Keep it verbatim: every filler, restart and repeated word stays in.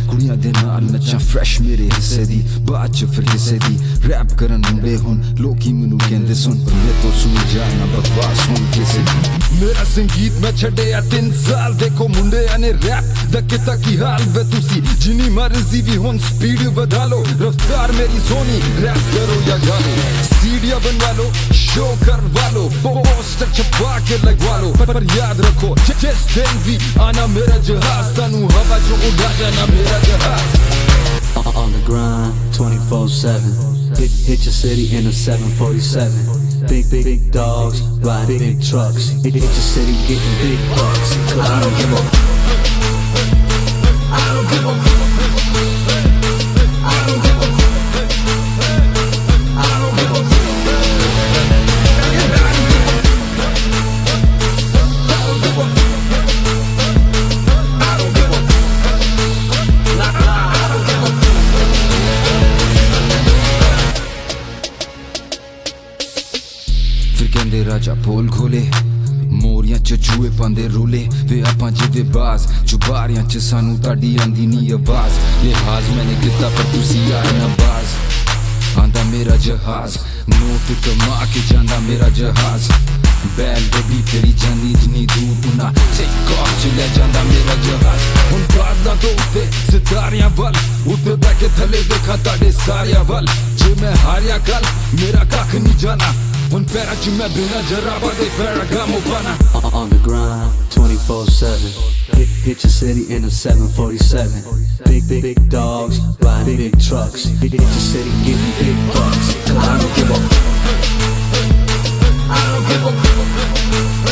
कुड़ियां दे नाल नच्चां फ्रैश मेरे हिस्से दी बाद च फिर किसे दी रैप करन मुंडे हुन लोकी मैनू कहंदे सुन पर मैं तो सुन जाना बकवास हुन किसे दी मेरा संगीत मैं छड्डेआ तीन साल देखो मुंडे ने रैप दा किता की हाल वे तुसी जिनी मर्जी भी हुन स्पीड बधा लो रफ्तार मेरी सोनी रैप करो या गालो सीडियां बनवा लो शो करवा लो पोस्टर छपवा के लगवा लो पर, पर याद रखो जिस दिन भी आना मेरा जहाज तानू हवा जो उड़ा जाना मेरा जहाज On the grind, twenty-four seven. Hit, hit your city in a seven forty-seven. Big, big, big dogs, riding big trucks. Hit, hit your city, getting big bucks. Cause I don't give a I don't give a I don't give a I don't give a फिर कहंदे राजा पोल खोले मोरियां च चूहे पांदे रोले वे आपां जिवे बाज चुबारियां च सानू ताड़ी आंदी नी आवाज लिहाज मैंने किता पर तुसी आए ना बाज आंदा मेरा जहाज नोट कमा के जांदा मेरा जहाज बैल गड्डी तेरी जानी जिनी दूर तुना टेक ऑफ चले जांदा मेरा जहाज हुन बादलां तो उत्ते सितारियां वल उत्ते बैठे थले देखा ताड़े सारियां वल जे मैं हारिया कल मेरा कख नहीं जाना हुन पैरां च मैं बिना जराबा दे Ferragamo bana On the grind, twenty-four seven. Hit, hit your city in a seven forty-seven. Big, big, big dogs, riding big trucks. Hit, hit your city, getting big bucks. Cause I don't give a I don't give a